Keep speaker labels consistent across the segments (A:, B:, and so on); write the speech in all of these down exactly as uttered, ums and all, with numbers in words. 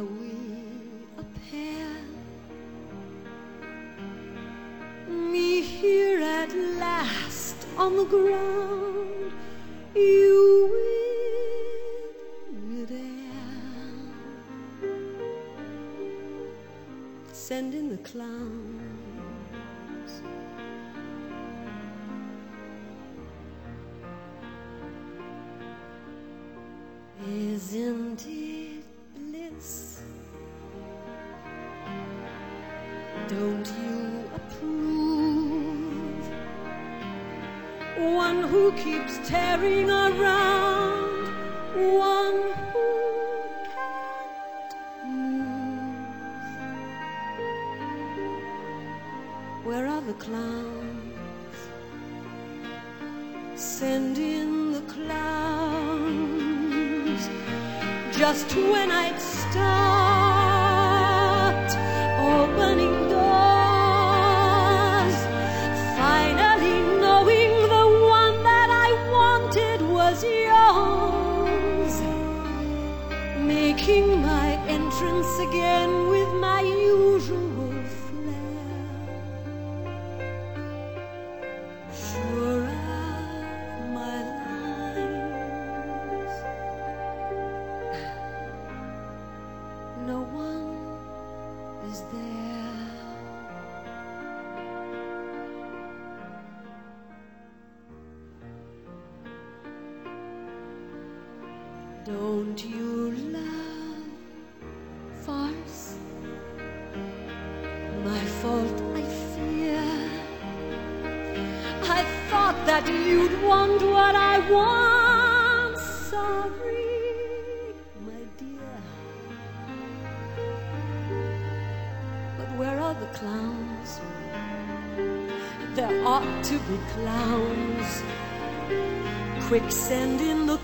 A: are we a pair? Me here at last on the ground, you with midair. Send in the clowns. Isn't it bliss? Don't you approve? One who keeps tearing around, one who can't move. Where are the clowns? Send in the clowns. Just when I'd start opening doors, finally knowing the one that I wanted was yours, making my entrance again with my usual flair. Sure of my lines, no one is there. Don't you love farce? My fault, I fear. I thought that you'd want what I want. Sorry, my dear. But where are the clowns? There ought to be clowns. Quick, send in the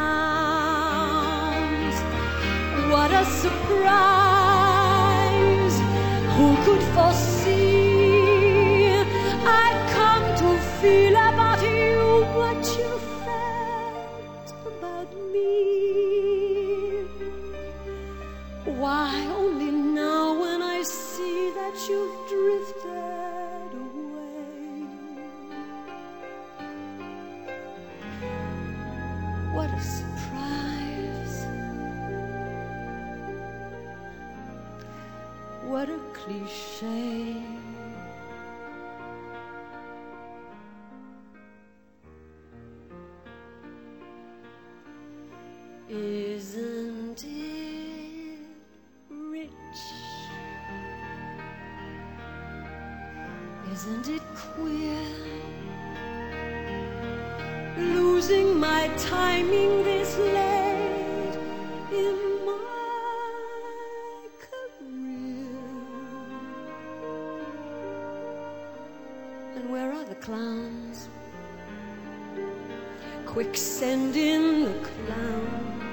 A: clowns. What a surprise! Who could foresee I'd come to feel about you what you felt about me? Why, only now when I see that you've drifted away. What a surprise. What a cliché. Isn't it rich? Isn't it queer? Losing my timing this late in my career. And where are the clowns? Quick, send in the clowns.